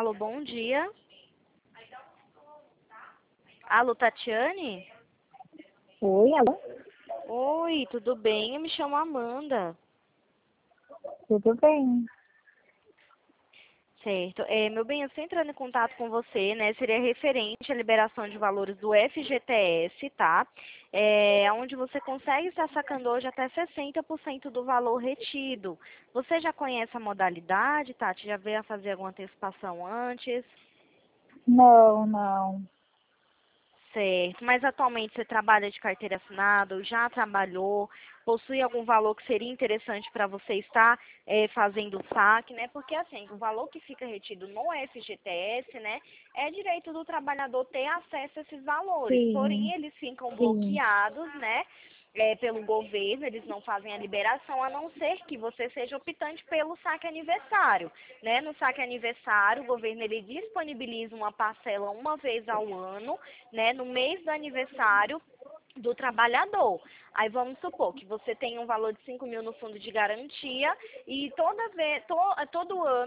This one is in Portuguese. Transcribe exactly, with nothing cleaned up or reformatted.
Alô, bom dia. Alô, Tatiane? Oi, alô? Oi, tudo bem? Eu me chamo Amanda. Tudo bem? Certo. É, meu bem, eu estou entrando em contato com você, né? Seria referente à liberação de valores do F G T S, tá? É, onde você consegue estar sacando hoje até sessenta por cento do valor retido. Você já conhece a modalidade, Tati? Já veio a fazer alguma antecipação antes? Não, não. Certo. Mas atualmente você trabalha de carteira assinada, ou já trabalhou, possui algum valor que seria interessante para você estar eh, fazendo o saque, né? Porque assim, o valor que fica retido no F G T S, né, é direito do trabalhador ter acesso a esses valores. Porém, Sim, eles ficam sim, bloqueados, né? eh, pelo governo, eles não fazem a liberação, a não ser que você seja optante pelo saque aniversário, né? No saque aniversário, o governo ele disponibiliza uma parcela uma vez ao ano, né? No mês do aniversário do trabalhador. Aí vamos supor que você tem um valor de cinco mil no fundo de garantia e toda vez, to, todo ano